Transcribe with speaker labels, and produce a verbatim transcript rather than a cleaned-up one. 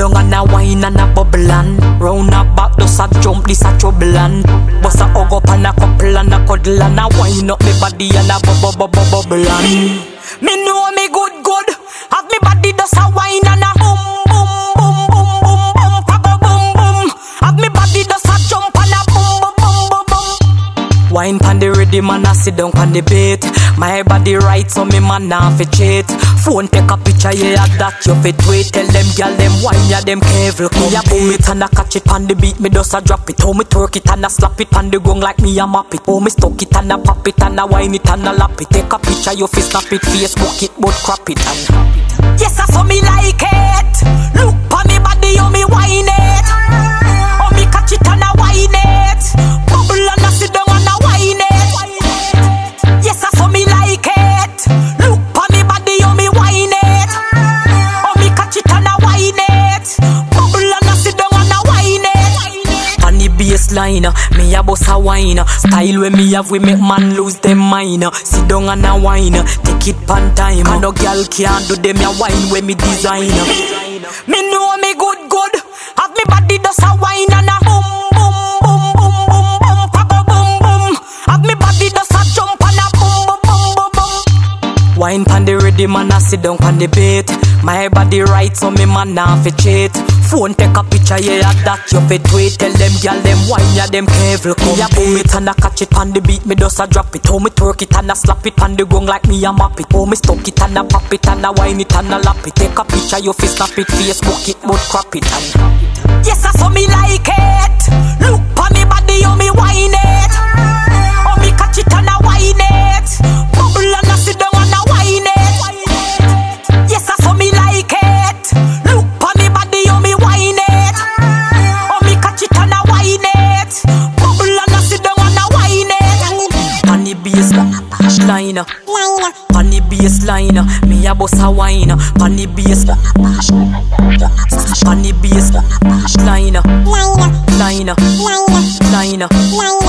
Speaker 1: down and a wine and a bubble and round a back does a jump, this a trouble and bust a hug up and a couple and a cuddle and a wine up me body and a bubble bubble bubble and me know me good good. Have me body does a wine and a boom boom boom boom boom boom boom boom boom. Have me body does a jump and a boom boom boom boom boom. Wine pan the rhythm and I sit down pan the beat. My body right so me man nah fi cheat. Phone take a picture yeah that you fit tweet. Tell them girl them wine ya them careful. Me a boom it and I catch it pan the beat. Me does a drop it. How me twerk it and I slap it pan the gong like me a map it. How me stuck it and I pop it and I wine it and I lap it. Take a picture you fi snap it, Facebook it but crap it and yes I saw me like it. Look pa me body how me wine it. How me catch it and I wine it. Bubble and I sit down and I wine it. Yes I saw me like it. Look pa me body how me wine it. How me catch it and I wine it. Bubble and I sit down and I wine it. On the baseline, me a boss a wine. Style when me have we make man lose them mind. Sit down and a wine, take it pan time. And no girl can't do them a wine when me design. Me know me good good. Have me body does a wine and a boom boom boom boom boom boom boom boom boom. Have me body does a jump and a boom boom boom boom boom. Wine pan the rhythm and I sit down pan the beat. My body right so me man nah fi cheat. Phone take a picture yeah that you fi tweet. Tell them girl them wine ya them careful. Me a boom it and I catch it pan the beat. Me does a drop it. How me twerk it and I slap it pan the gong like me a map it. How me stuck it and I pop it and I wine it and I lap it. Take a picture you fi snap it, Facebook it but crap it and yes I saw me like it. Look pa me body how me wine it. How me catch it and I wine it. Bubble and I sit down and I wine it. Yes I saw me like it. Look pa me body how me wine it. How me catch it and I wine it. Bubble and I sit down and I wine it. On the baseline, on the baseline, me a boss a wine. On the bass, on the baseline, line, line, line.